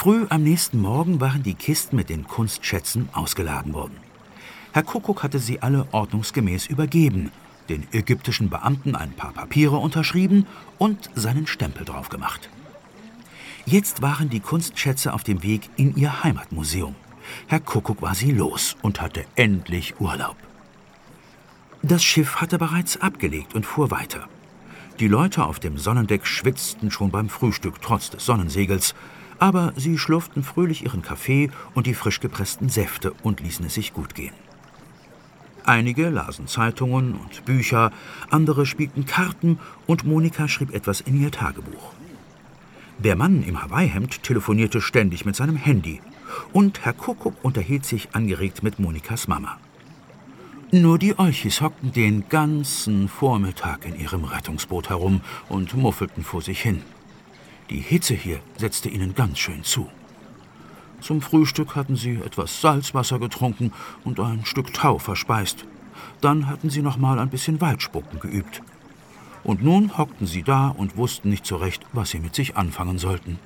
Früh am nächsten Morgen waren die Kisten mit den Kunstschätzen ausgeladen worden. Herr Kuckuck hatte sie alle ordnungsgemäß übergeben, den ägyptischen Beamten ein paar Papiere unterschrieben und seinen Stempel drauf gemacht. Jetzt waren die Kunstschätze auf dem Weg in ihr Heimatmuseum. Herr Kuckuck war sie los und hatte endlich Urlaub. Das Schiff hatte bereits abgelegt und fuhr weiter. Die Leute auf dem Sonnendeck schwitzten schon beim Frühstück trotz des Sonnensegels, aber sie schlürften fröhlich ihren Kaffee und die frisch gepressten Säfte und ließen es sich gut gehen. Einige lasen Zeitungen und Bücher, andere spielten Karten und Monika schrieb etwas in ihr Tagebuch. Der Mann im Hawaii-Hemd telefonierte ständig mit seinem Handy und Herr Kuckuck unterhielt sich angeregt mit Monikas Mama. Nur die Olchis hockten den ganzen Vormittag in ihrem Rettungsboot herum und muffelten vor sich hin. Die Hitze hier setzte ihnen ganz schön zu. Zum Frühstück hatten sie etwas Salzwasser getrunken und ein Stück Tau verspeist. Dann hatten sie noch mal ein bisschen Waldspucken geübt. Und nun hockten sie da und wussten nicht so recht, was sie mit sich anfangen sollten.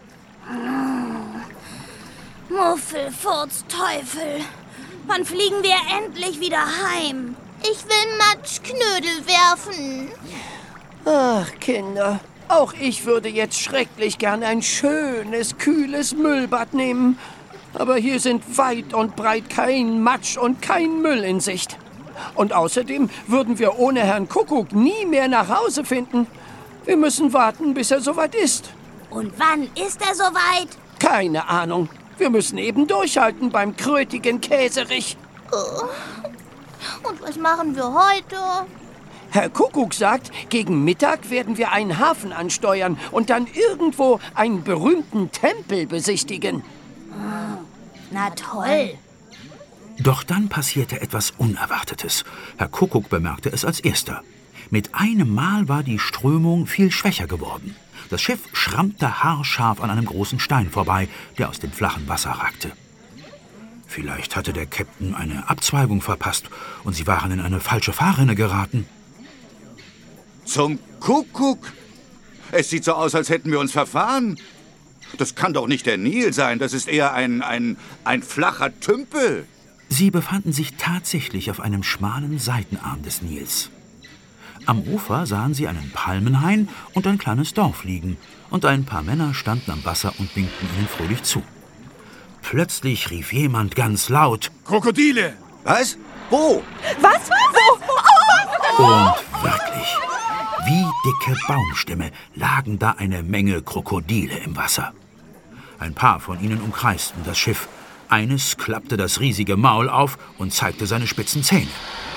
Muffelfurz, Teufel! Wann fliegen wir endlich wieder heim? Ich will Matschknödel werfen. Ach, Kinder, auch ich würde jetzt schrecklich gern ein schönes, kühles Müllbad nehmen. Aber hier sind weit und breit kein Matsch und kein Müll in Sicht. Und außerdem würden wir ohne Herrn Kuckuck nie mehr nach Hause finden. Wir müssen warten, bis er soweit ist. Und wann ist er soweit? Keine Ahnung. Wir müssen eben durchhalten beim krötigen Käserich. Und was machen wir heute? Herr Kuckuck sagt, gegen Mittag werden wir einen Hafen ansteuern und dann irgendwo einen berühmten Tempel besichtigen. Na toll. Doch dann passierte etwas Unerwartetes. Herr Kuckuck bemerkte es als erster. Mit einem Mal war die Strömung viel schwächer geworden. Das Schiff schrammte haarscharf an einem großen Stein vorbei, der aus dem flachen Wasser ragte. Vielleicht hatte der Käpt'n eine Abzweigung verpasst und sie waren in eine falsche Fahrrinne geraten. Zum Kuckuck! Es sieht so aus, als hätten wir uns verfahren. Das kann doch nicht der Nil sein, das ist eher ein flacher Tümpel. Sie befanden sich tatsächlich auf einem schmalen Seitenarm des Nils. Am Ufer sahen sie einen Palmenhain und ein kleines Dorf liegen, und ein paar Männer standen am Wasser und winkten ihnen fröhlich zu. Plötzlich rief jemand ganz laut: Krokodile! Was? Wo? Was? Wo? Und wirklich, wie dicke Baumstämme lagen da eine Menge Krokodile im Wasser. Ein paar von ihnen umkreisten das Schiff. Eines klappte das riesige Maul auf und zeigte seine spitzen Zähne.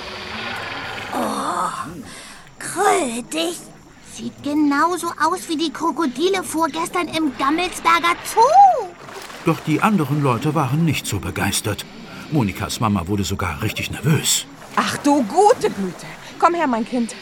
Krötig. Sieht genauso aus wie die Krokodile vorgestern im Gammelsberger Zoo. Doch die anderen Leute waren nicht so begeistert. Monikas Mama wurde sogar richtig nervös. Ach du gute Güte. Komm her, mein Kind.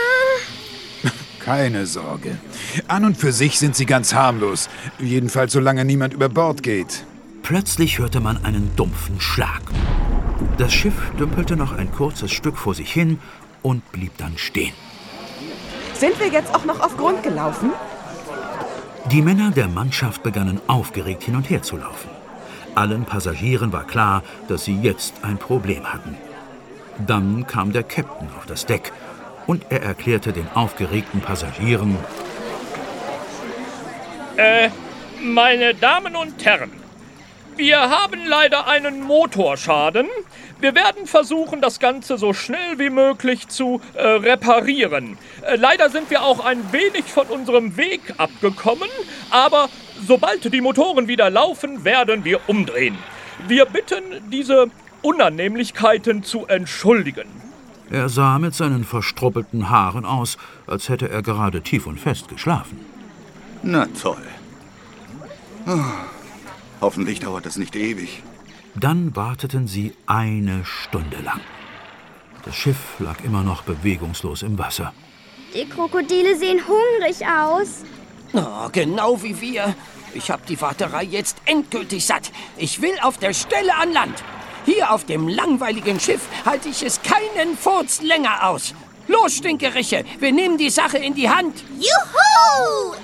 Keine Sorge. An und für sich sind sie ganz harmlos. Jedenfalls, solange niemand über Bord geht. Plötzlich hörte man einen dumpfen Schlag. Das Schiff dümpelte noch ein kurzes Stück vor sich hin und blieb dann stehen. Sind wir jetzt auch noch auf Grund gelaufen? Die Männer der Mannschaft begannen aufgeregt hin und her zu laufen. Allen Passagieren war klar, dass sie jetzt ein Problem hatten. Dann kam der Käpt'n auf das Deck und er erklärte den aufgeregten Passagieren: Meine Damen und Herren, wir haben leider einen Motorschaden. Wir werden versuchen, das Ganze so schnell wie möglich zu reparieren. Leider sind wir auch ein wenig von unserem Weg abgekommen, aber sobald die Motoren wieder laufen, werden wir umdrehen. Wir bitten, diese Unannehmlichkeiten zu entschuldigen. Er sah mit seinen verstruppelten Haaren aus, als hätte er gerade tief und fest geschlafen. Na toll. Hoffentlich dauert das nicht ewig. Dann warteten sie eine Stunde lang. Das Schiff lag immer noch bewegungslos im Wasser. Die Krokodile sehen hungrig aus. Oh, genau wie wir. Ich habe die Warterei jetzt endgültig satt. Ich will auf der Stelle an Land. Hier auf dem langweiligen Schiff halte ich es keinen Furz länger aus. Los, Stinkeriche, wir nehmen die Sache in die Hand. Juhu!